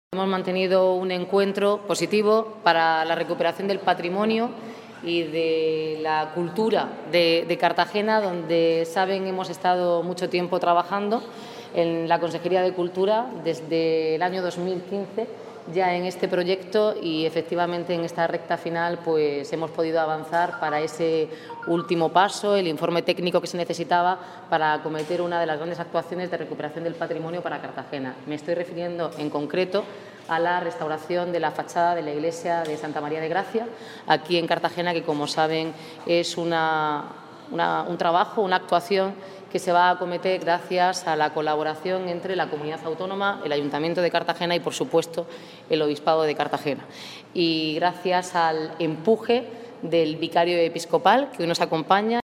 Hemos mantenido un encuentro positivo para la recuperación del patrimonio y de la cultura de Cartagena, donde, saben, hemos estado mucho tiempo trabajando en la Consejería de Cultura desde el año 2015 ya en este proyecto, y efectivamente en esta recta final pues hemos podido avanzar para ese último paso, el informe técnico que se necesitaba para acometer una de las grandes actuaciones de recuperación del patrimonio para Cartagena. Me estoy refiriendo en concreto a la restauración de la fachada de la iglesia de Santa María de Gracia, aquí en Cartagena, que, como saben, es un trabajo, una actuación que se va a acometer gracias a la colaboración entre la Comunidad Autónoma, el Ayuntamiento de Cartagena y, por supuesto, el Obispado de Cartagena. Y gracias al empuje del vicario episcopal, que hoy nos acompaña.